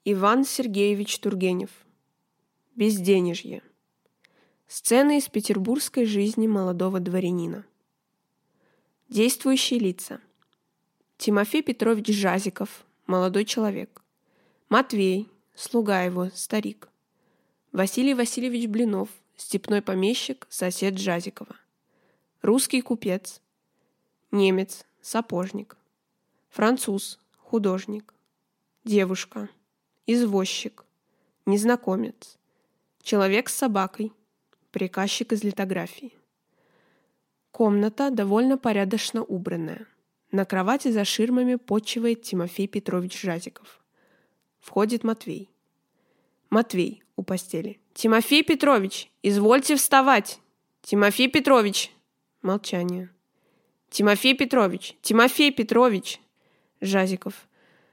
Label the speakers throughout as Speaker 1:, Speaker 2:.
Speaker 1: Иван Сергеевич Тургенев. Безденежье. Сцены из петербургской жизни молодого дворянина. Действующие лица. Тимофей Петрович Жазиков, молодой человек. Матвей, слуга его, старик. Василий Васильевич Блинов, степной помещик, сосед Жазикова. Русский купец. Немец, сапожник. Француз, художник. Девушка. Извозчик. Незнакомец. Человек с собакой. Приказчик из литографии. Комната довольно порядочно убранная. На кровати за ширмами почивает Тимофей Петрович Жазиков. Входит Матвей. Матвей у постели. «Тимофей Петрович, извольте вставать! Тимофей Петрович!» Молчание. «Тимофей Петрович! Тимофей Петрович!» Жазиков.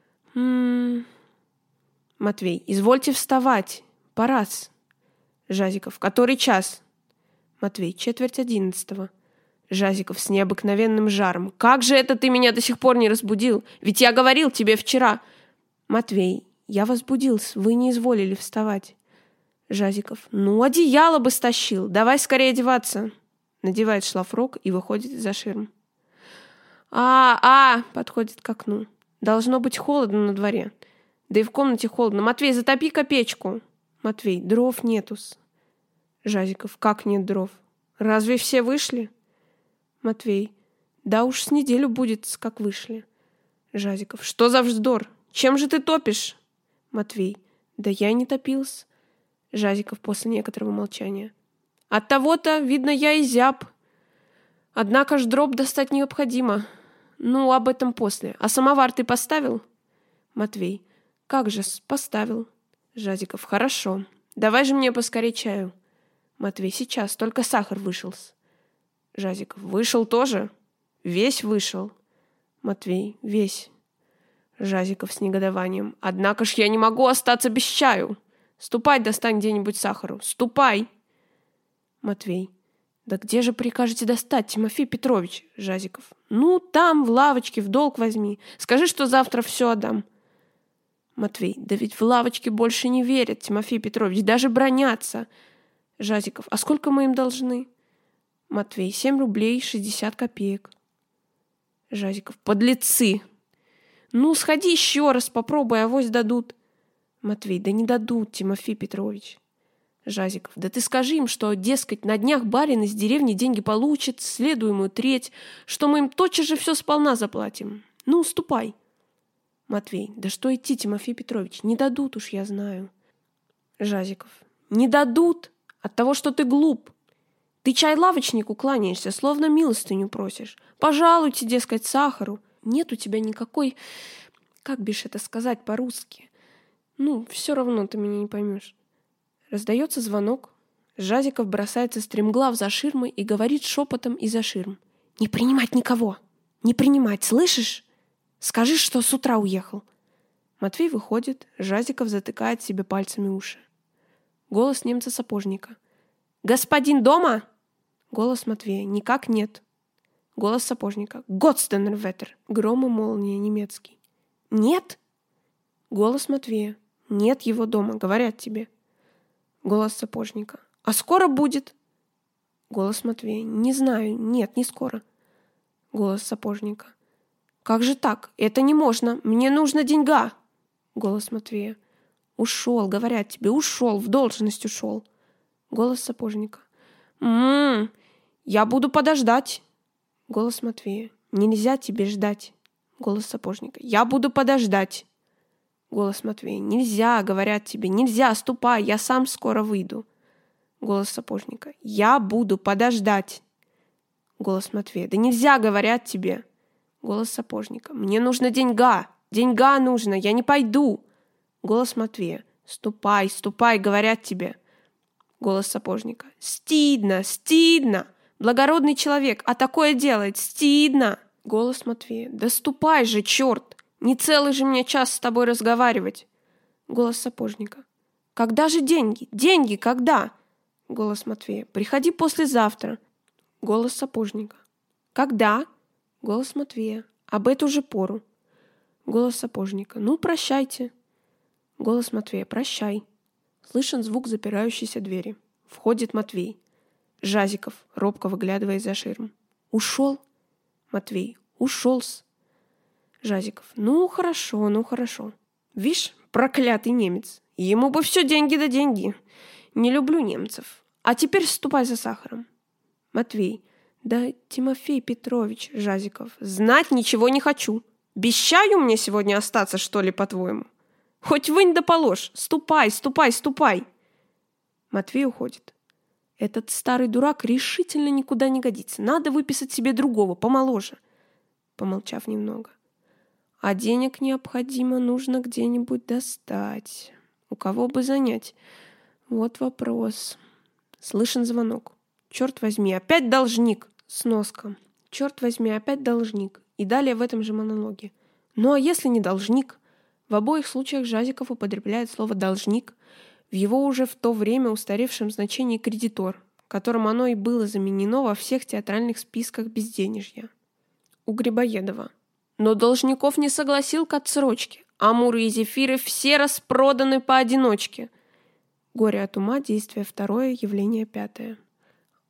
Speaker 1: Матвей. «Извольте вставать! Пора-с!» Жазиков. «Который час?» Матвей. 10:45. Жазиков с необыкновенным жаром. «Как же это ты меня до сих пор не разбудил? Ведь я говорил тебе вчера!» Матвей. «Я вас будил, вы не изволили вставать». Жазиков. «Ну, одеяло бы стащил. Давай скорее одеваться». Надевает шлафрок и выходит из-за ширм. Подходит к окну. «Должно быть холодно на дворе. Да и в комнате холодно. Матвей, затопи-ка печку». Матвей. «Дров нетус». Жазиков. «Как нет дров? Разве все вышли?» Матвей. «Да уж с неделю будет, как вышли». Жазиков. «Что за вздор? Чем же ты топишь?» Матвей. «Да я не топился». Жазиков после некоторого молчания. «От того-то, видно, я и зяб. Однако ж дров достать необходимо. Ну, об этом после. А самовар ты поставил?» Матвей. «Как же-с, поставил». Жазиков. «Хорошо. Давай же мне поскорей чаю». Матвей. «Сейчас, только сахар вышел-с». Жазиков. «Вышел тоже? Весь вышел?» Матвей. «Весь». Жазиков с негодованием. «Однако ж я не могу остаться без чаю. Ступай, достань где-нибудь сахару. Ступай!» Матвей. «Да где же прикажете достать, Тимофей Петрович?» Жазиков. «Ну, там, в лавочке, в долг возьми. Скажи, что завтра все отдам». Матвей. «Да ведь в лавочке больше не верят, Тимофей Петрович, даже бранятся». Жазиков. «А сколько мы им должны?» Матвей. 7 рублей 60 копеек. Жазиков. «Подлецы! Ну, сходи еще раз, попробуй, авось дадут». Матвей. «Да не дадут, Тимофей Петрович». Жазиков. «Да ты скажи им, что, дескать, на днях барин из деревни деньги получит, следуемую треть, что мы им тотчас же все сполна заплатим. Ну, ступай». Матвей. «Да что идти, Тимофей Петрович, не дадут уж, я знаю». Жазиков. «Не дадут? От того, что ты глуп. Ты чай лавочнику кланяешься, словно милостыню просишь. Пожалуйте, дескать, сахару. Нет у тебя никакой... Как бишь это сказать по-русски? Ну, все равно ты меня не поймешь». Раздается звонок. Жазиков бросается стремглав за ширмы и говорит шепотом из-за ширм. «Не принимать никого! Не принимать, слышишь? Скажи, что с утра уехал». Матвей выходит, Жазиков затыкает себе пальцами уши. Голос немца-сапожника. «Господин дома?» Голос Матвея. «Никак нет». Голос сапожника. «Готстенерветер!» Гром и молния немецкий. «Нет?» Голос Матвея. «Нет его дома, говорят тебе». Голос сапожника. «А скоро будет?» Голос Матвея. «Не знаю, нет, не скоро». Голос сапожника. «Как же так? Это не можно. Мне нужно деньга». Голос Матвея. «Ушел, говорят тебе, ушел, в должность ушел». Голос сапожника. Я буду подождать». Голос Матвея. «Нельзя тебе ждать». Голос сапожника. «Я буду подождать». Голос Матвея. «Нельзя, говорят тебе, нельзя, ступай, я сам скоро выйду». Голос сапожника. «Я буду подождать». Голос Матвея. «Да нельзя, говорят тебе». Голос сапожника. «Мне нужно деньга, деньга нужно, я не пойду». Голос Матвея. «Ступай, ступай, говорят тебе». Голос сапожника. «Стыдно, стыдно! Благородный человек, а такое делает, стыдно!» Голос Матвея. «Да ступай же, черт! Не целый же мне час с тобой разговаривать». Голос сапожника. «Когда же деньги? Деньги когда?» Голос Матвея. «Приходи послезавтра». Голос сапожника. «Когда?» Голос Матвея. «Об эту же пору». Голос сапожника. «Ну, прощайте». Голос Матвея. «Прощай». Слышен звук запирающейся двери. Входит Матвей. Жазиков, робко выглядывая из-за ширм. «Ушел?» Матвей. «Ушел-с». Жазиков. «Ну, хорошо. Вишь, проклятый немец. Ему бы все деньги да деньги. Не люблю немцев. А теперь ступай за сахаром». Матвей. «Да, Тимофей Петрович». Жазиков. «Знать ничего не хочу. Обещаю мне сегодня остаться, что ли, по-твоему? Хоть вынь да положь. Ступай. Матвей уходит. Этот старый дурак решительно никуда не годится. Надо выписать себе другого, помоложе. Помолчав немного. А денег необходимо, нужно где-нибудь достать. У кого бы занять? Вот вопрос. Слышен звонок. Черт возьми, опять должник. Сноска. Черт возьми, опять должник. И далее в этом же монологе. Ну а если не должник? В обоих случаях Жазиков употребляет слово «должник» в его уже в то время устаревшем значении «кредитор», которым оно и было заменено во всех театральных списках безденежья. У Грибоедова. Но должников не согласил к отсрочке. Амуры и зефиры все распроданы поодиночке. Горе от ума, действие второе, явление пятое.